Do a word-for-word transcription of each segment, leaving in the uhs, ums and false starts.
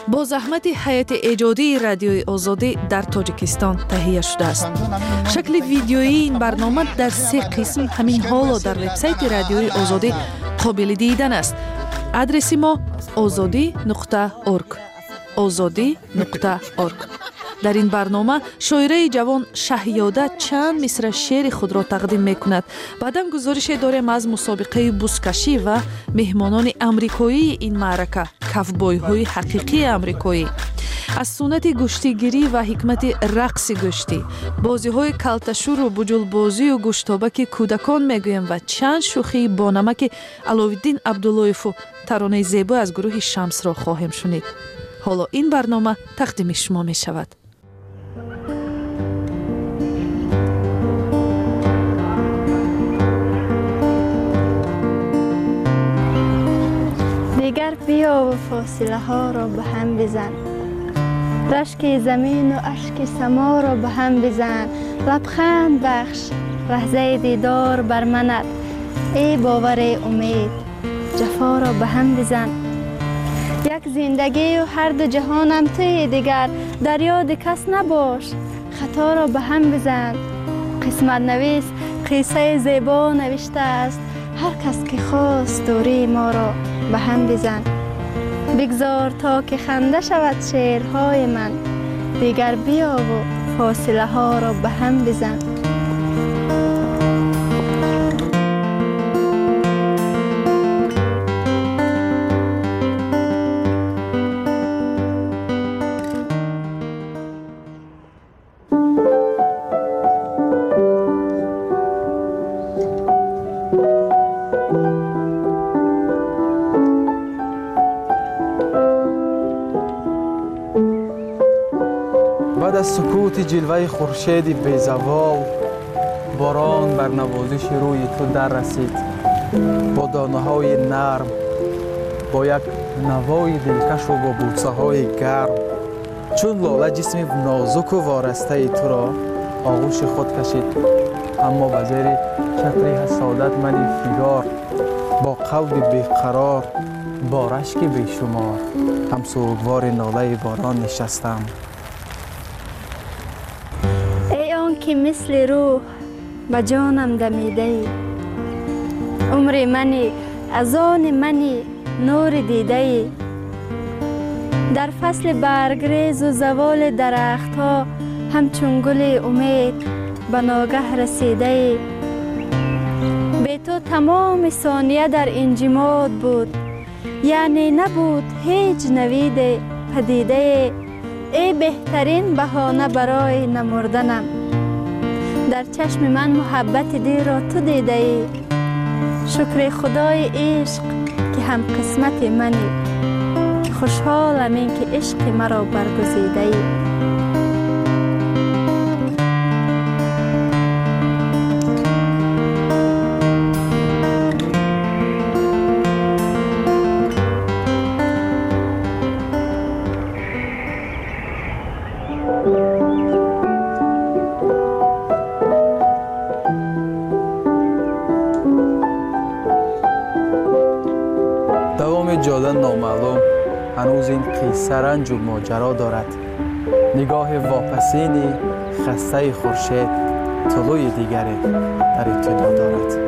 با زحمت هیئت ایجادی رادیوی آزادی در تاجیکستان تهیه شده است. شکل ویدیویی این برنامه در سه قسم همین حالا در وبسایت رادیوی آزادی قابل دیدن است. آدرس ما آزادی نقطه اورگ آزادی نقطه اورگ. در این برنامه شاعره جوان شهیاده چند مصرع شعر خود را تقدیم میکند. بعداً گزارش داریم از مسابقه بزکشی و مهمانان امریکایی این معرکه، کفبای های حقیقی امریکایی. از سنت گشتیگیری و حکمت رقص گشتی، بازی های کلتشور و بجول بازی و گشتابک کودکان میگویم و چند شوخی با نمک علاوالدین عبداللهیف و ترانه زیبا از گروه شمس را خواهیم شنید. حالا این برنامه تقدیم شما می شود. دیگر بیا و فاصله ها را به هم بزن، رشک زمین و اشک سما را به هم بزن. لبخند بخش لحظه دیدار بر منت، ای باور امید جفا را به هم بزن. یک زندگی و هر دو جهانم توی دیگر، در یاد کس نباش خطا را به هم بزن. قسمت نویس قصه زیبا نوشته است، هر کس که خواست دوری ما را به هم بزن. بگذار تا که خنده شود شعرهای من، دیگر بیا و فاصله ها را به هم بزن. بعد از سکوت جلوه خورشید بی‌زوال، باران بر نوازش روی تو در رسید با دانه های نرم، با یک نوای دلکش و با بوسه های گرم. چون لاله جسم نازک و وارسته تو را آغوش خود کشید، اما به زیر چتر حسادت من فیگار با قلب بیقرار، با رشک بیشمار هم سوگوار ناله باران نشستم. که مثل روح به جانم دمیده ای، عمر منی از آن منی نور دیده ای. در فصل برگریز و زوال درخت ها همچون گل امید به ناگه رسیده ای. به تو تمام ثانیه در انجماد بود، یعنی نبود هیچ نوید پدیده ای. ای بهترین بهانه برای نمردنم، در چشم من محبت دی را تو دیده ای. شکر خدای عشق که هم قسمت منی، خوشحالم این که عشق مرا برگزیده ای. جاده نامعلوم هنوز این قصه رنج و ماجرا دارد. نگاه واپسینی خسته خورشید طلوع دیگری در ابتدا دارد.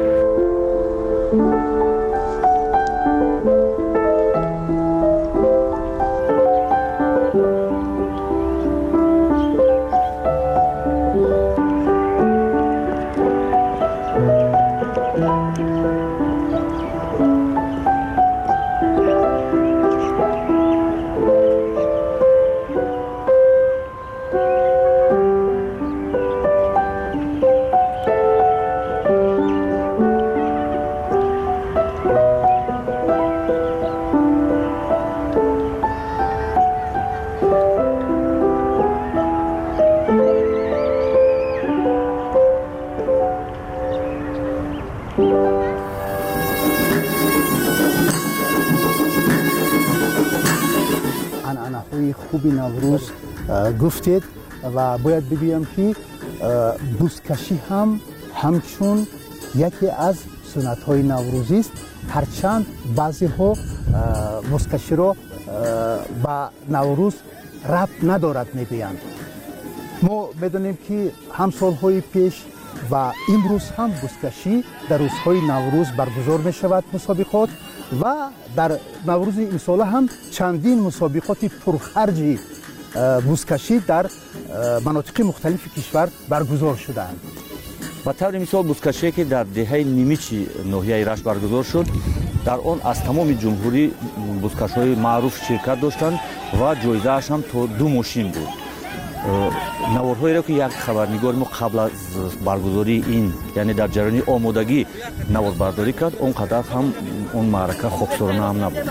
عنعنه‌های خوب نوروز گفتید و باید بگویم که بزکشی هم همچون یکی از سنت‌های نوروزی است، هرچند بعضی ها بزکشی را با نوروز ربط ندارد میگویند. ما میدونیم که هم سالهای پیش و امروز هم بزکشی در روزهای نوروز برگزار می شود مسابقات و در نوروز این سال هم چندین مسابقات پرخرج بزکشی در مناطق مختلف کشور برگزار شدند. به طور مثال بزکشی که در دهه نیمیچی ناحیه رشت برگزار شد، در آن از تمام جمهوری بزکش‌های معروف شرکت داشتند و جایزه‌اش هم تا دو ماشین بود. نوارهایی را که یک خبرنگار ما قبل از برگزاری این یعنی در جریان آمادگی نواربرداری کرد، اونقدر هم اون معرکه خاکسارانه هم نبود.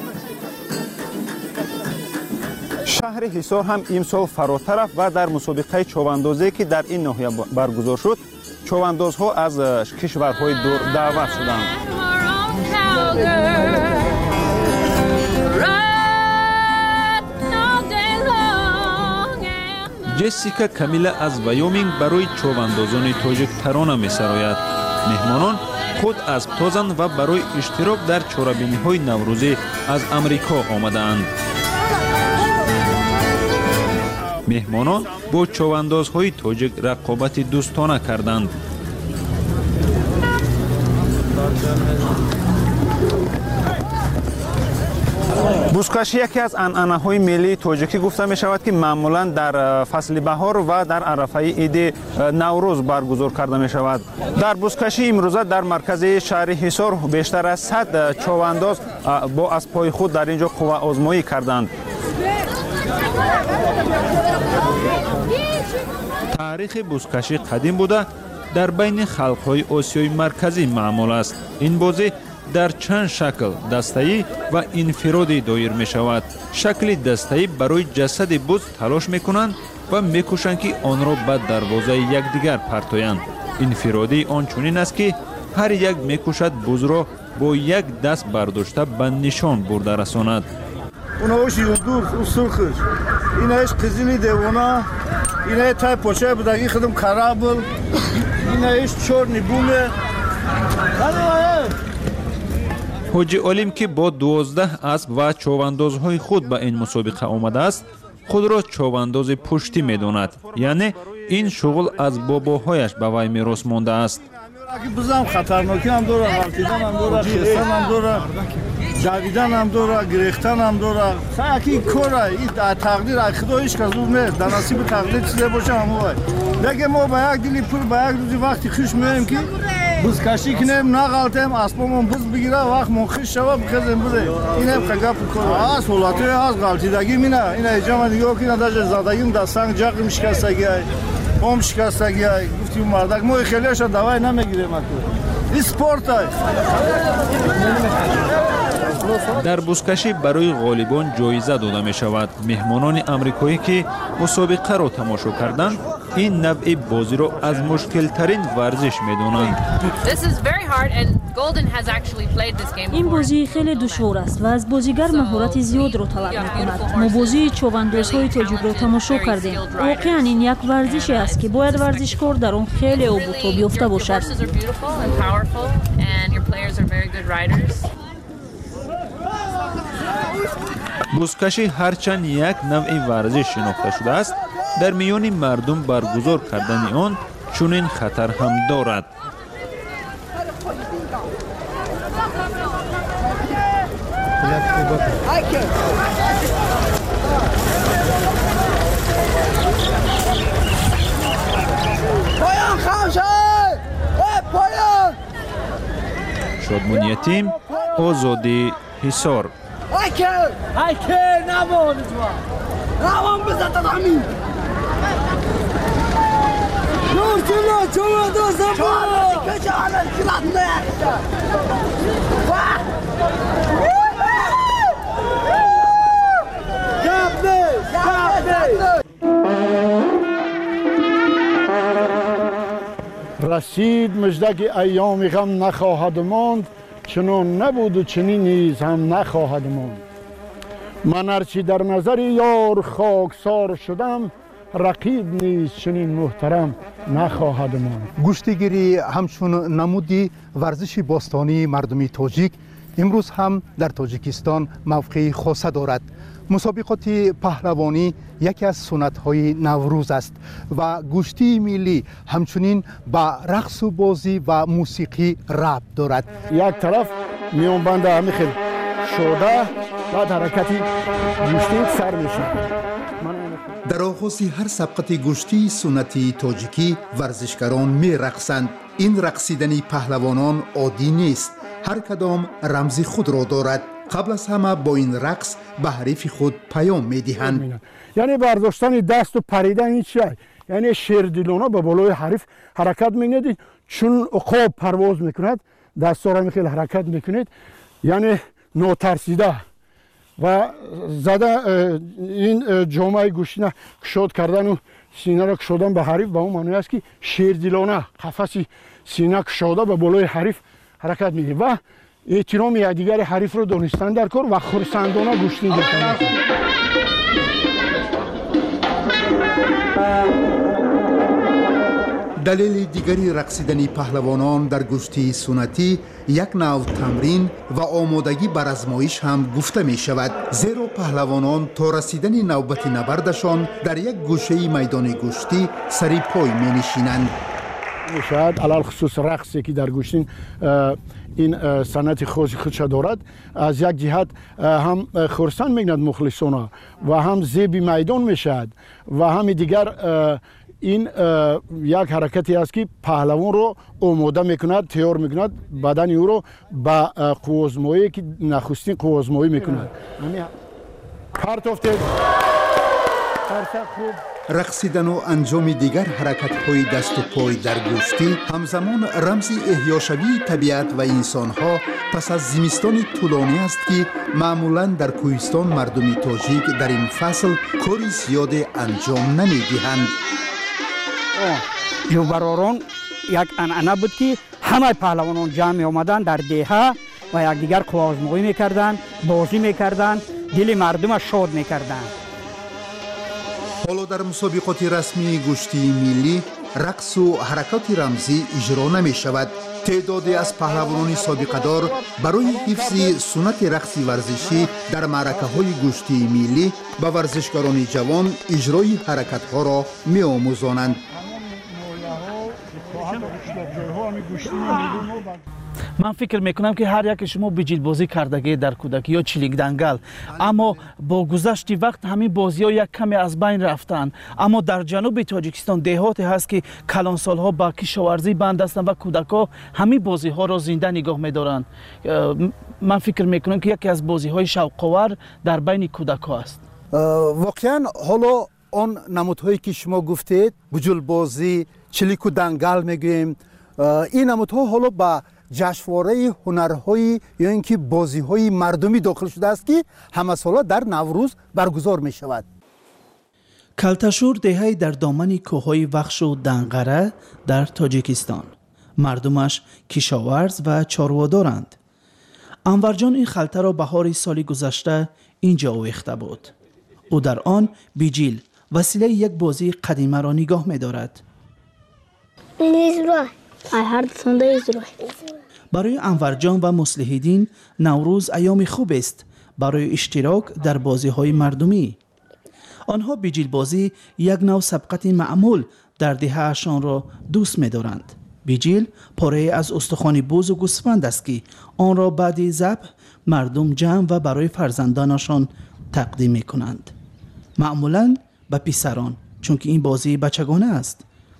شهر حصار هم امسال فراتر رفت و در مسابقه چوباندازی که در این ناحیه برگزار شد، چوباندازها از کشورهای دور دعوت شدند. جسیکا کامیلا از وایومینگ برای چوباندازان تاجیک ترانه می‌سراید. مهمانان خود اسب تازند و برای اشتراک در چورابینی‌های نوروزی از امریکا آمده‌اند. مهمانان با چوباندازهای تاجیک رقابت دوستانه کردند. بزکشی یکی از عنعنه‌های ملی تاجیکی گفته می شود که معمولا در فصل بهار و در عرفه عید نوروز برگزار کرده می شود. در بزکشی امروزه در مرکز شهر حصار بیشتر از صد چوبانداز با اسب‌های خود در اینجا قوه آزمایی کردند. تاریخ بزکشی قدیم بوده در بین خلق‌های آسیای مرکزی معمول است. این بازی در چند شکل دسته‌ای و انفرادی دایر می شود. شکل دسته‌ای برای جسد بز تلاش می کنند و می کوشند که آن را به دروازه یکدیگر پرتایند. انفرادی آن چنین است که هر یک می کوشد بز را با یک دست برداشته به نشان برده رساند. اونهاش یوندور او سرخش اینهاش قزیلی دیونا اینه تای پوچه بودگی خودم کرابل اینهاش چورنی بومه. حاجی علیم که با دوازده اسب و چوباندازهای خود به این مسابقه آمده است، خود را چوبانداز پشتی می‌داند. یعنی این شغل از باباهایش به وی میراث مانده است. بزم خطرناکی هم داره، غلطیدن هم داره، خستن هم داره، دویدن هم داره، گریختن هم داره. سعی کاره این تقدیر خدایش که زومه در نصیب تقدیر چیزی باشه همون. دیگه ما با یک دلی پول با یک روزی وقتی خوش میایم که بزکشی کنیم نغلطیم اسبمون بز بگیره وقت موخش شوه بخزیم بده. اینم خگپ کاره. از ولاتوی از غلطیدگی مینه. این ایجام دیگه که نداشه زادگیم دستنگ جاقی میشکستگی. هم شکستگی های گفتیم مردک ما خیلیش دوای نمیگیریم این سپورت های. در بزکشی برای غالبان جایزه داده می شود. مهمانان امریکایی که مسابقه را تماشا کردند این نوع بازی را از مشکل ترین ورزش می دانند. این بازی خیلی دشوار است و از بازیگر مهارت زیاد را طلب می کند. ما بازی چوباندازهای تاجیک را تماشا کردیم. واقعا این یک ورزشی است که باید ورزشکار در آن خیلی آب و تاب یافته باشد. بزکشی هرچند یک نوع ورزش شناخته شده است، در میان مردم برگزار کردن آن چنین خطر هم دارد. شادمان یتیم، آزادی، حصار. هایکل هایکل نبود نوام بزد همین نور چلو چلو دو زبون کجا الان کلات نه گابنه گابنه رسید مژده ایام غم نخواهد ماند، چنان نبود و چنین نیز هم نخواهد ماند. من هرچی در نظر یار خاکسار شدم، رقیب نیز چنین محترم نخواهد ماند. گوشتگیری همچون نمودی ورزش باستانی مردمی تاجیک امروز هم در تاجیکستان موقعی خاصه دارد. مسابقات پهلوانی یکی از سنت‌های نوروز است و گشتی ملی همچنین با رقص و بازی و موسیقی ربط دارد. یک طرف میان بنده همی خیلی شده بعد حرکتی گشتی سر میشه. در آغاز هر سبقت گشتی سنتی تاجیکی ورزشکاران می رقصند. این رقصیدن پهلوانان عادی نیست. هر کدام رمزی خود را دارد. قبل از همه با این رقص به حریف خود پیام می دهند. یعنی برداشتن دست و پریدن این چیه؟ یعنی شیردلانه به بالای حریف حرکت می‌کنید، چون عقاب پرواز میکند دستا را خیلی حرکت میکنید، یعنی ناترسیده و زده این جامعه گوشتی نه کشاد کردن و سینه را کشادن به حریف به اون معنی است که شیردلانه قفس سینه کشاده به بالای حریف حرکت میده و احترام یکدیگر حریف رو دانستن در کار و خرسندانه گوشتی گرفتن. دلیل دیگری رقصیدن پهلوانان در گشتی سنتی یک نوع تمرین و آمادگی بر آزمایش هم گفته می شود، زیرا پهلوانان تا رسیدن نوبت نبردشان در یک گوشه میدان گشتی سری پای می نشینند. شاید علال خصوص رقصی که در گشتین این سنت خاص خودش دارد، از یک جهت هم خرسند میگند مخلصانه و هم زیب میدان میشد و هم دیگر این یک حرکتی است که پهلوان رو آماده میکند، تیار میکند، بدن او رو به قوازمایی که نخستین قوازمایی میکند. پرت افتید خوب. رقصیدن و انجام دیگر حرکت‌های دست و پای در گشتی همزمان رمز احیاشوی طبیعت و انسان‌ها پس از زمستان طولانی است که معمولاً در کوهستان مردم تاجیک در این فصل کاری زیاد انجام نمی‌دهند. جوبراران یک عنعنه بود که همه پهلوانان جمع آمدن در دهه و یکدیگر قوازمایی می‌کردند، بازی می‌کردند، دل مردم شاد می‌کردند. حالا در مسابقات رسمی گشتی ملی رقص و حرکات رمزی اجرا نمی شود. تعدادی از پهلوانان سابقه دار برای حفظ سنت رقص ورزشی در معرکه های گشتی ملی به ورزشکاران جوان اجرای حرکت ها را می آموزانند. من فکر میکنم که هر یک شما بجیل بازی کردگی در کودکی یا چلیک دنگل، اما با گذشت وقت همین بازی ها یک کمی از بین رفتن. اما در جنوب تاجیکستان دهاتی هست که کلان سالها با کشاورزی بند هستند و کودکا همین بازی ها را زنده نگاه میدارند. من فکر میکنم که یکی از بازی های شوق‌آور در بین کودکا است. واقعا حالا آن نمودهایی که شما گفتید، بجل بازی، چلیک و دنگل میگوییم، این نمودها حالا با جشنواره هنرهای یا اینکه بازی‌های مردمی داخل شده است که همه ساله در نوروز برگزار می شود. کلتشور دهه‌ای در دامن کوههای وخش و دنقره در تاجیکستان. مردمش کشاورز و چاروادارند. انور جان این خلطه را بهار سال گذشته اینجا آویخته بود. او در آن بیجیل وسیله یک بازی قدیمه را نگاه می دارد. برای انور جان و مصلح‌الدین نوروز ایام خوب است برای اشتراک در بازی‌های مردمی. آنها بیجیل بازی یک نوع سبقت معمول در دهه‌شان را دوست می‌دارند. بیجیل پاره از استخوان بز و گوسفند است که آن را بعد ذبح مردم جمع و برای فرزندانشان تقدیم می‌کنند. معمولاً به پسران، چون که این بازی بچگانه است.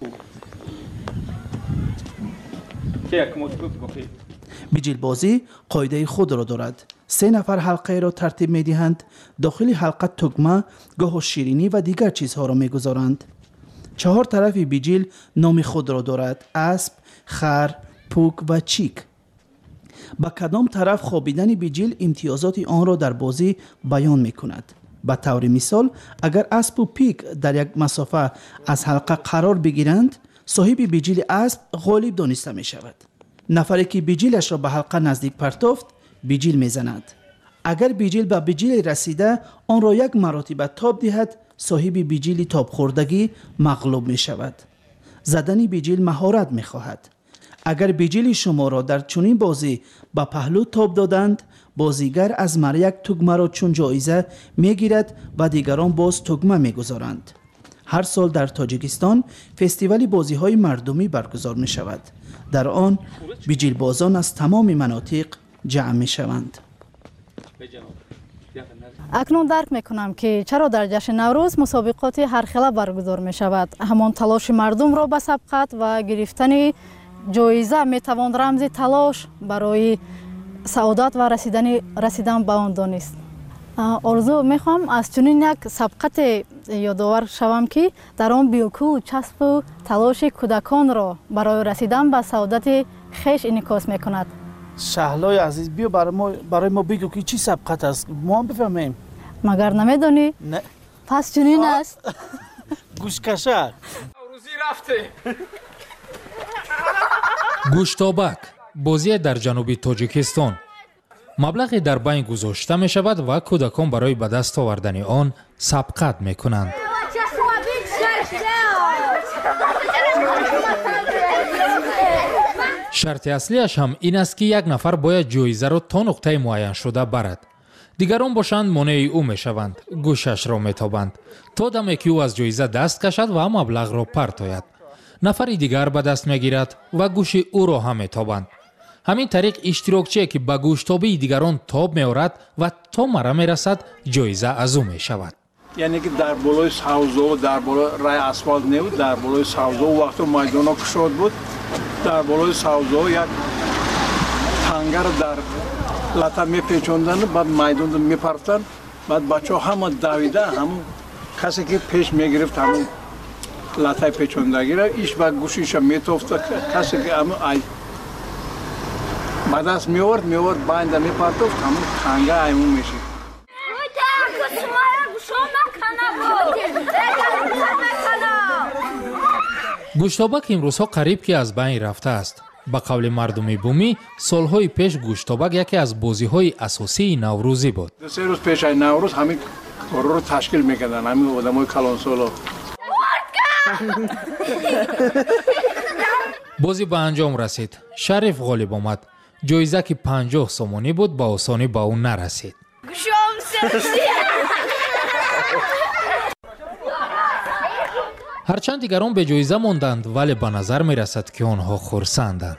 بیجیل بازی قاعده خود را دارد. سه نفر حلقه را ترتیب می دهند. داخل حلقه تگمه، گاه شیرینی و دیگر چیزها را می گذارند. چهار طرف بیجیل نام خود را دارد: اسب، خر، پوک و چیک. با کدام طرف خوابیدن بیجیل امتیازات آن را در بازی بیان می کند. به طور مثال اگر اسب و پیک در یک مسافه از حلقه قرار بگیرند، صاحب بیجیل اسب غالب دانسته می شود. نفری که بیجیلش را به حلقه نزدیک پرتافت بیجیل می زند. اگر بیجیل به بیجیل رسیده آن را یک مراتب تاب دهد، صاحب بیجیل تاب خوردگی مغلوب می شود. زدن بیجیل مهارت می خواهد. اگر بیجیل شما را در چنین بازی با پهلو توپ دادند، بازیگر از مر یک توگمه را چون جایزه میگیرد و دیگران باز توگمه میگذارند. هر سال در تاجیکستان فستیوال بازی های مردمی برگزار می شود. در آن بیجیلبازان از تمام مناطق جمع می شوند. اکنون درک می کنم که چرا در جشن نوروز مسابقات هر خیله برگزار می شود. همان تلاش مردم را به سبقت و گرفتن جایزه می توان رمز تلاش برای سعادت و رسیدن رسیدن به آن دانست. آرزو میخوام از چنین یک سبقت یادآور شوم که در آن بیوکو چسب و تلاش کودکان را برای رسیدن به سعادت خیش انعکاس میکند. شهلای عزیز بیا برای ما برای ما بگو که چی سبقت است، ما هم بفهمیم. مگر نمیدانی؟ نه. پس چنین است. گوشکشک. روزی رفته. گوشتابک بازی در جنوبی تاجیکستان. مبلغی در بین گذاشته می شود و کودکان برای به دست آوردن آن سبقت می کنند. شرط اصلیش هم این است که یک نفر باید جایزه را تا نقطه معین شده برد. دیگران باشند مانع او می شوند، گوشش را می تابند تا دمی که او از جایزه دست کشد و مبلغ را پرتاید. نفری دیگر به دست می گیرد و گوش او را هم می تابند. همین طریق اشتراکچی که به گوشتابی دیگران تاب می آورد و تا مره می رسد جایزه از او می شود. یعنی که در بالای ساوزو در بالای رای اسفالت نبود، در بالای ساوزو وقتی میدان کشود بود، در بالای ساوزو یک تنگر در لطه می پیچوندن، بعد میدان می پرتن، بعد بچه ها همه دویده، همون کسی که پیش می گرفت همون لطه پیچوندگی را ایش با گوشیش می توفت، کسی که همون ای بعد از می آورد می آورد باینده می پرتوفت، همون تنگه ایمون میشه. گوشتابک امروزها قریب که از بین رفته است. با قول مردمی بومی سالهای پیش گوشتابک یکی از بازی‌های اساسی نوروزی بود. سه روز پیش از نوروز همین کار رو تشکیل می‌کردن، همین آدمای کلانسولا. بازی به انجام رسید. شریف غالب آمد. جایزه که پنجاه سومانی بود با آسانی با اون نرسید. هرچند دیگران به جایزه ماندند ولی به نظر می رسد که آنها خرسندند.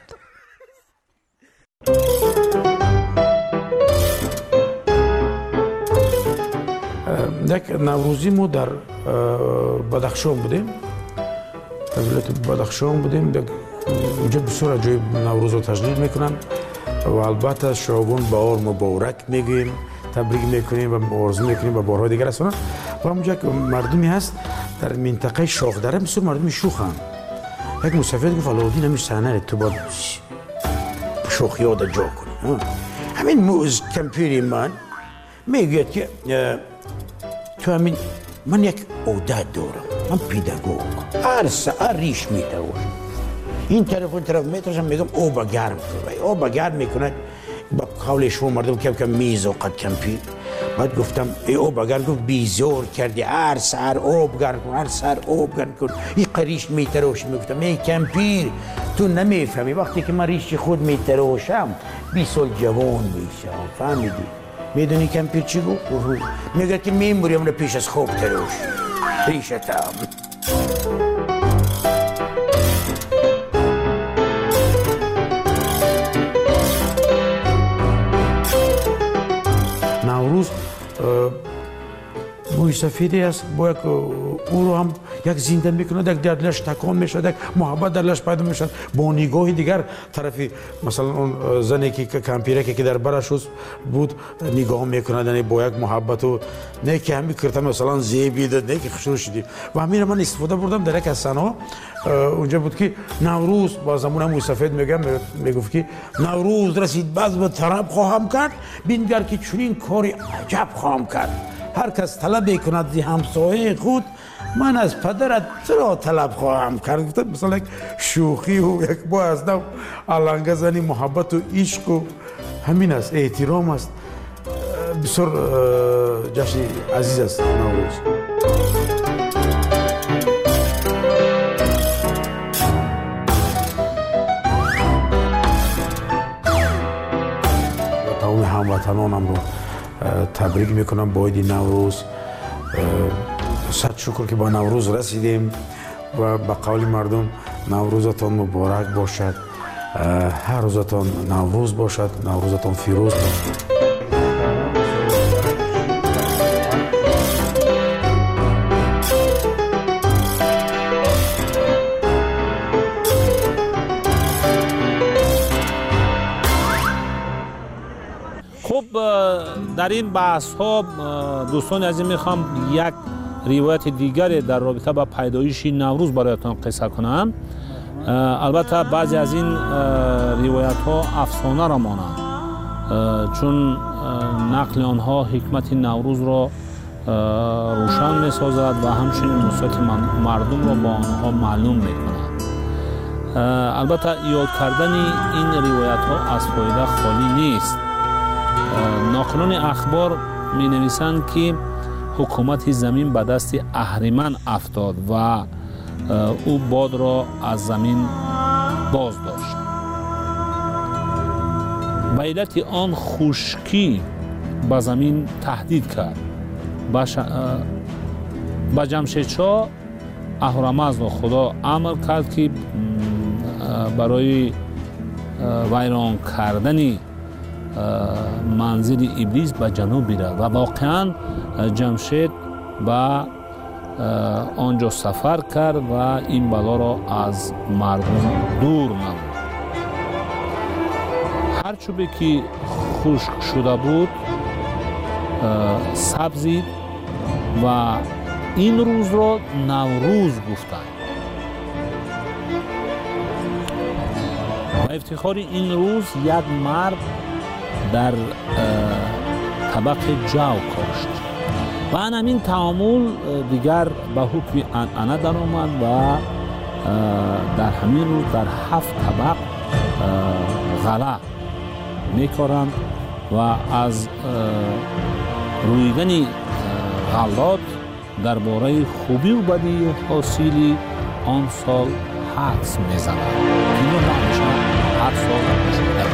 یک نوروزی ما در بدخشان بودیم، در ولایت بدخشان بودیم. اونجا بسیار جای نوروز رو تجلیل میکنن و البته شعبان بهار مبارک میگیم، تبریک میکنیم و آرزو میکنیم و بارهای دیگر هستن. و اونجا که مردمی هست در منطقه شاخ دره بسیار مردمی شوخن. یک مسافر گفت علاءالدین همین صحنه تو باید شوخی ها در جا کنی. همین موز کمپیری من میگوید که تو همین من یک عادت دارم، من پیداگوگ، هر ساعت ریش میتوارم، این طرف اون طرف میتوارم، میگم او با گرم کنه، او با گرم میکنه. با قول شما مردم کم کم میز و قد کمپیر. بعد گفتم ای او با گرم، گفت بیزور کردی، هر سر آب گرم کن، هر سر آب گرم کن، این قریش میتراش. میگفتم ای کمپیر تو نمیفهمی، وقتی که من ریش خود میتراشم بیست سال جوان میشم، فهمیدی؟ میدونی کمپیر چی گفت؟ میگه که میموریم رو پیش از خواب تراش ریشتم. نوروز موی سفیدی است، باید او رو هم یک زنده میکنه، یک دلش تکان میشد، یک محبت درش پیدا میشد. با نگاه دیگر طرفی مثلا اون زنی که کمپیره که در برش بود نگاه میکنه با یک محبت و نه که همین کرده مثلا زیبی داد، نه که خوشحال شدی. و همین من استفاده بردم در یک از سنا اونجا بود که نوروز با زمان موی سفید میگم میگفت که نوروز رسید بعد به طرب خواهم کرد، بینگر که چنین کاری عجب خواهم کرد. هر کس طلب میکند زی همسایه خود، من از پدرت چرا طلب خواهم کرد. مثلا یک شوخی و یک با از نو علنگه زنی، محبت و عشق و همین است، احترام است. بسیار جشن عزیز است نوروز. هموطنانم رو تبریک میکنم با عید نوروز. صد شکر که با نوروز رسیدیم و به قول مردم نوروزتان مبارک باشد. هر روزتان نوروز باشد، نوروزتان فیروز باشد. خب در این بحث ها دوستان عزیز میخوام یک روایت دیگری در رابطه با پیدایش نوروز برایتان قصه کنم. البته بعضی از این روایت ها افسانه را مانند، چون نقل آنها حکمت نوروز را روشن می سازد و همچنین نصرت مردم را با آنها معلوم می کند. البته یاد کردن این روایت ها از فایده خالی نیست. ناقلان اخبار می نویسند که حکومت زمین به دست اهریمن افتاد و او باد را از زمین باز داشت. به علت آن خشکی به زمین تهدید کرد. به جمشیدشاه اهورامزد خدا امر کرد که برای ویران کردن منزل ابلیس به جنوب برد و واقعا جمشید به آنجا سفر کرد و این بلا را از مردم دور نمود. هر چوبی که خشک شده بود سبزید و این روز را نوروز گفتند. و افتخار این روز یک مرد در طبق جو کاشت و همین تعامل دیگر به حکم انعنه در آمد و در همین روز در هفت طبق غله میکارند و از رویدن غلات درباره خوبی و بدی حاصلی آن سال حدس میزنند. اینو همیشه هر سال شده.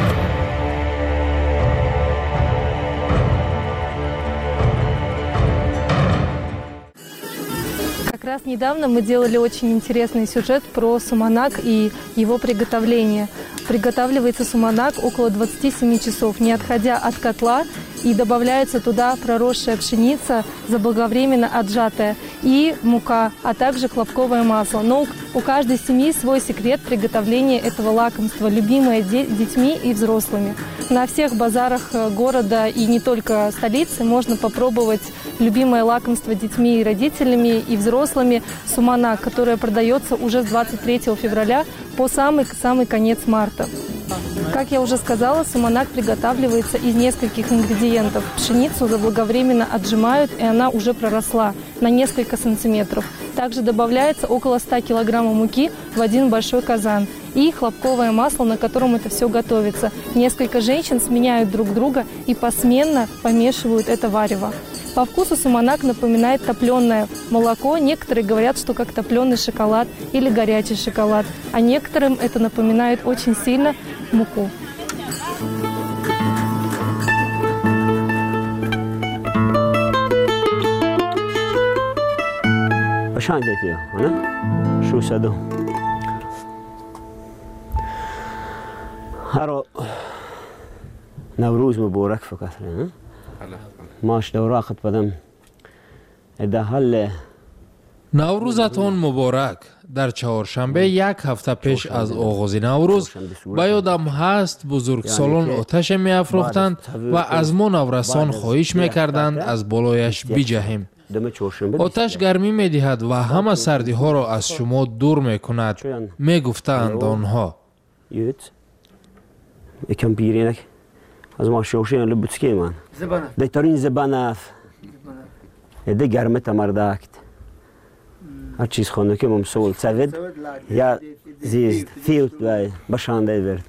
Как раз недавно мы делали очень интересный сюжет про суманак и его приготовление. Приготавливается суманак около двадцати семи часов, не отходя от котла, и добавляется туда проросшая пшеница, заблаговременно отжатая, и мука, а также хлопковое масло. Но у каждой семьи свой секрет приготовления этого лакомства, любимое детьми и взрослыми. На всех базарах города и не только столицы можно попробовать любимое лакомство детьми и родителями и взрослыми суманак, которое продается уже с двадцать третьего февраля по самый-самый конец марта. Как я уже сказала, суманак приготавливается из нескольких ингредиентов. Пшеницу заблаговременно отжимают, и она уже проросла на несколько сантиметров. Также добавляется около ста килограммов муки в один большой казан и хлопковое масло, на котором это все готовится. Несколько женщин сменяют друг друга и посменно помешивают это варево. По вкусу суманак напоминает топленое молоко. Некоторые говорят, что как топленый шоколад или горячий шоколад, а некоторым это напоминает очень сильно муку. Başandaki ana şu sado. Haro Navruz mübarek fakat ne? ماش دوراقت بدم ادهال نوروزتون مبارک. در چهارشنبه یک هفته پیش از آغاز نوروز به یادم هست بزرگسالان آتش می افروختند و از ما نورسان خواهش می کردند از بالایش بجهیم. آتش گرمی می دهد و همه سردی ها را از شما دور می کند می گفتند آنها. یکم بیرینک از ما شوشین لبوتسکی من دیترین زبان است ده گرمه تمرداکت هر چیز خونه که ممسول سوید یا زیست فیلت و بشانده برد.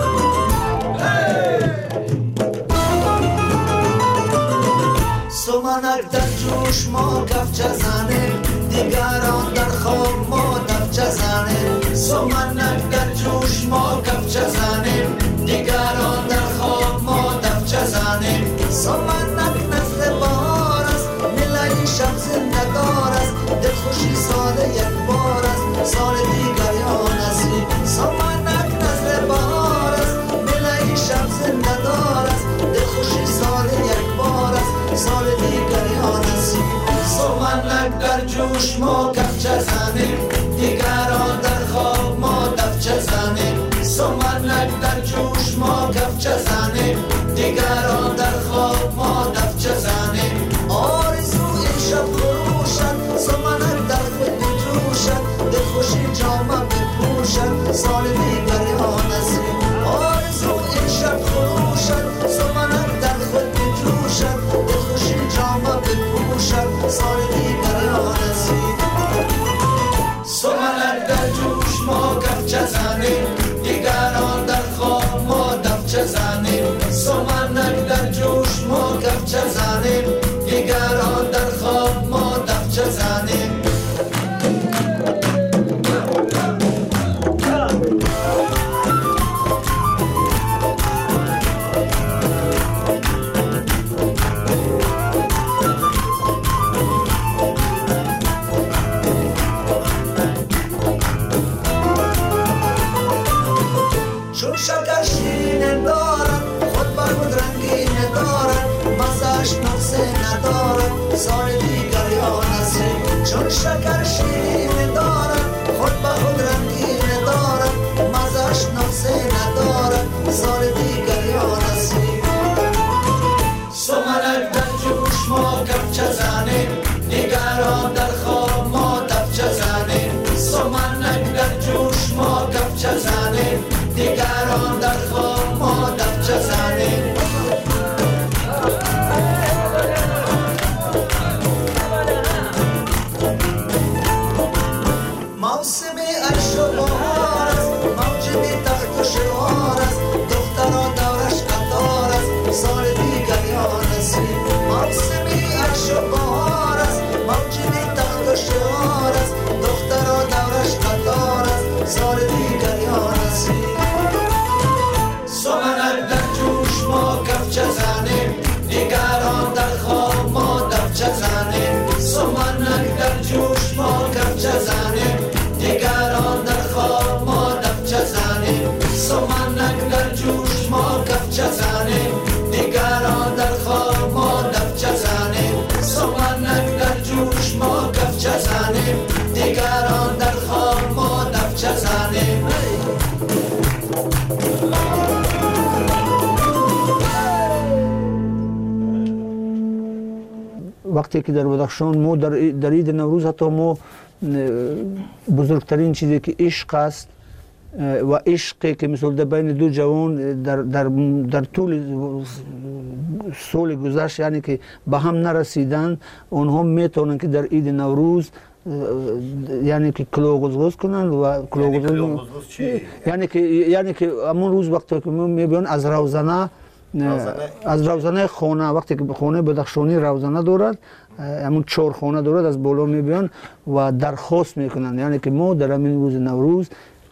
Soma سمنک در جوش ما کفچه زنیم دیگران در خواب ما دفچه زنیم سمنک در جوش ما کفچه زنیم دیگران در خواب ما دفچه زنیم سمنک نسل بهار است ملای شب زندگار است دلخوشی سال یک بار است سال دیگر یا نصیب سمنک نسل بهار است ملای شب زندگار است دلخوشی سال یک بار است سال دیگر یا نصیب سمنک در جوش ما کفچه زنیم دیگران در خواب ما دفچه زنیم سمنک در جوش ما کفچه زنیم دیگران در خواب ما دفچه زنیم آرزوی شب خروشد سمنک در خود بجوشد دلخوشی جامه بپوشد سال دیگر یا نصیب آرزوی شب خروشد سمنک در خود بجوشد دلخوشی جامه بپوشد سال دیگر یا نصیب سمنک در جوش ما کفچه زنیم دیگران در خواب ما دفچه زنیم سمنک در جوش ما کفچه زنیم دیگران در خواب ما دفچه زنیم چون شکر شیرین دارد خود بر خود رنگین دارد مزهش نقصه ندارد سال دیگر یا نصیب چون شکر شیرین دارد خود بر خود رنگین دارد مزهش نقصه ندارد سال دیگر یا نصیب سمنک در جوش ما کفچه زنیم دیگران در خواب ما دفچه زنیم سمنک در جوش ما کفچه زنیم دیگران در خواب ما دفچه زنیم موسم عیش و بهار است موج بی تخت و شوار است دختران دورش قطار است سال دیگر یا نصیب موسم عیش و بهار است موج بی تخت و شوار است دختران دورش قطار است سال دیگر یا نصیب سمنک در جوش ما کفچه زنیم دیگران در خواب ما دفچه زنیم سمنک در جوش ما کفچه زنیم دیگران در خواب ما دفچه زنیم سمنک در جوش ما کفچه زنیم دیگران در خواب ما دفچه زنیم سمنک در جوش ما کفچه زنیم دیگران در خواب ما دفچه زنیم وقتی که در بدخشان ما در در عید نوروز حتی ما بزرگترین چیزی که عشق است و عشقی که مثل در بین دو جوان در در در طول سال گذشت یعنی که به هم نرسیدن اونها میتونن که در عید نوروز یعنی که کلوغوز کنن و کلوغوز یعنی که یعنی که همون روز وقتی که میبینن از روزنه از روزنه خانه وقتی که خانه بدخشانی روزنه دارد همون چهار خانه دارد از بالا میبینن و درخواست میکنن یعنی که ما در همین روز نوروز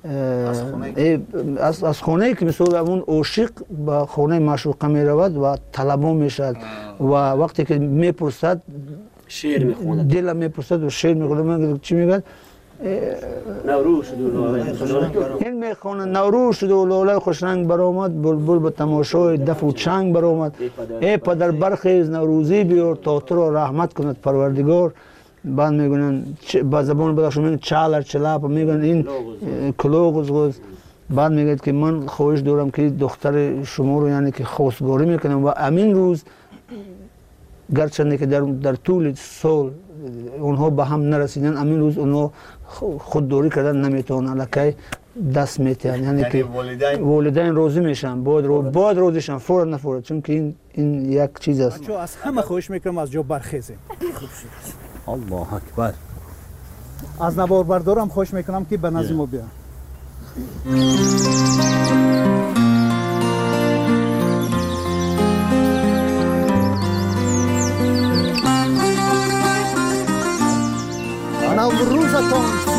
از از خانه که مثلا همون عاشق به خانه معشوقه میرود و طلبها میشد و وقتی که میپرسد شعر میخوند دل میپرسد و شعر میخوند من چی میگه نوروز شد و لاله این میخونه نوروز شد و لاله خوش رنگ برآمد بلبل به تماشای دف و چنگ برآمد ای پدر برخیز نوروزی بیار تا تو را رحمت کند پروردگار بعد میگن با زبان بدخشان میگن چالر چلاپ میگن این کلوغوز بعد میگه که من خواهش دارم که دختر شما رو یعنی که خواستگاری میکنم و امین روز گرچه که در در طول سال اونها به هم نرسیدن امین روز اونها خودداری کردن نمیتونن الکی دست میتن یعنی که والدین راضی میشن باید رو باید راضیشن فورا نفورا چون که این این یک چیز است بچه‌ها از همه خواهش میکنم از جا برخیزیم الله اکبر از نوار بردارم خواهش میکنم که به نزد ما بیان روزتان